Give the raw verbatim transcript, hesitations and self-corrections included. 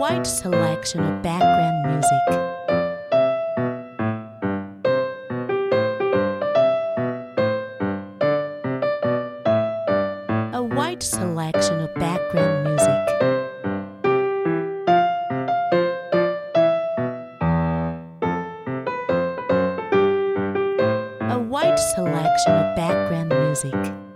wide selection of background music. A wide selection of background music. A wide selection of background music.